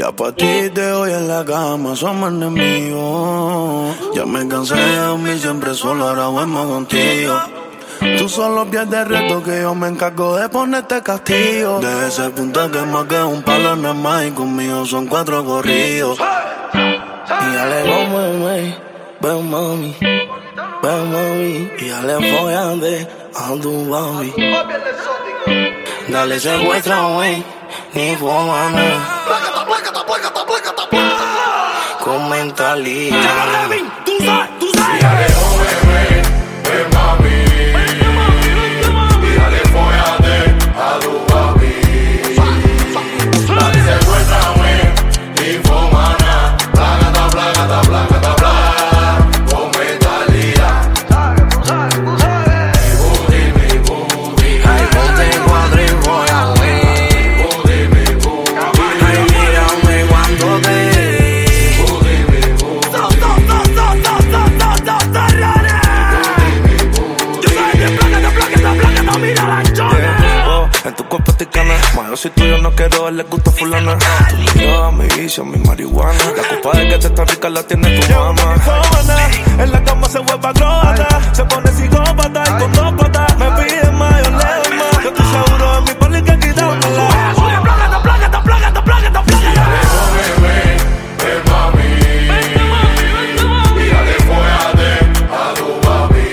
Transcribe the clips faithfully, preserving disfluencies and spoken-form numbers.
Ya pa' ti te voy en la cama, somos enemigos. Ya me cansé de dormir siempre solo, ahora duermo contigo. Tú solo pierdes reto que yo me encargo de ponerte castigo. De ese punto que más que un palo no es más y conmigo son cuatro corridos. Y ya le vamos, mami, ven mami, ven mami. Y ya le follaste a tu mami. Dale secuestra, wey, ni fumana. Plácata, plácata, plácata, plácata, plácata. Con mentalidad. Tú sabes, tú sabes. Y dale, oh, bebé, ven mami. Y dale, fóllate a tu papi. Dale, secuestra, wey, ni fumana. Plácata, plácata, plácata, plácata. Con mentalidad. Tú sabes, tú sabes. Mi booty, mi booty. Ay, ponte cuatro y voy a ver. Mi booty, mi booty. Ay, mírame cuando te Mi booty, mi booty. So, so, so, so, so, so, so, so, so, ready. Yo soy de plácata, plácata, plácata, mira la chona. Oh, en tu cuerpo estoy cana. Más yo soy tuyo, no quiero darle gusto a fulana. Tu vida, mi vicio, mi marihuana. La culpa de que te está rica la tiene tu mamá. En la cama se vuelve acróbata, se pone psicópata y con dos patas me pide más, yo le doy más. Yo estoy seguro de mi poli que quitármela. Soy de plácata, plácata, plácata, plácata, plácata. Oh, bebé, ven mami. Y dale, fóllate a tu papi.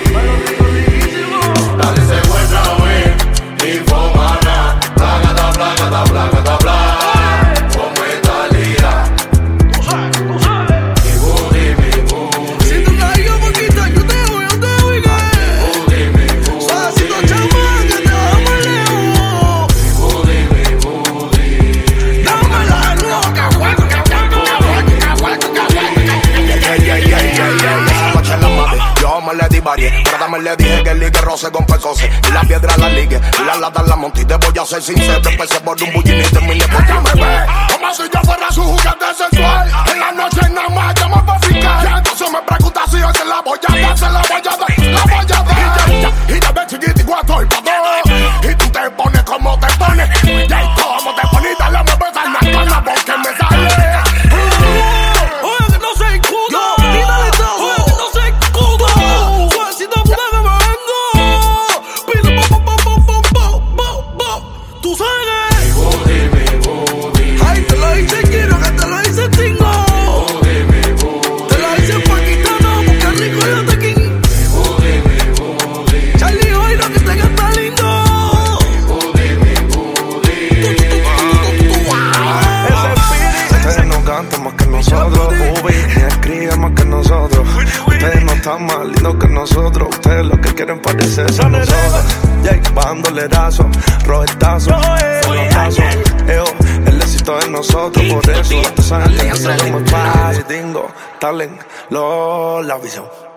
Dale, secuestra, wey, ni fumana. Plácata, plácata, plácata, plácata. Con mentalidad. Tú sabes, tú sabes. Mi booty, mi booty. Si tú caes un poquito, yo te voy, yo te voy, Mi booty, mi booty. suavecito, chama, que te vamos lejos. Mi booty, mi booty. Dame la loca, hueco, que hueco, que hueco, que hueco, que hueco. Yeah, yeah, yeah, yeah, yeah. Esa noche la mami, yo me le di varié. Pero también le dije que ligue roce con pecoce. Y la piedra la ligue, y la lata la monte. Y te voy a ser sincero, empecé por un bullín y terminé por ti, bebé. Como si yo fuera su juguete sensual. En la noche nada más llama pa' ficar. Y entonces me pregunta si yo se la voy a dar, se la voy a dar, la voy a dar. Y ya, y ya ves chiquito igual estoy pa' todo. Y tú te pones como te pones. Y como te pones, dale, me besas la cana porque me sale. Oye, que no se escudo, ni dale trajo. Oye, que no se escudo, suavecito porque me vengo. Pide po, po, po, po, po, po, po. Tú sabes. Mi booty, mi booty. Ay, te lo hice, quiero que te lo hice, tingo. Booty, mi booty. Te lo hice paquitano, porque rico yo te king. Mi booty, mi booty. Charlie, hoy lo que tenga está lindo. Mi booty, mi booty. Ustedes no cantan más que nosotros, ubi, ni escriben más que nosotros. Ustedes no están más lindos que nosotros. Ustedes lo que quieren parecerse a nosotros. Jay, bandolerazo, robertazo, pelotazo. Eo, el éxito es nosotros, por eso esta gente que se llama Paz, Dingo, Talent, lo, la visión.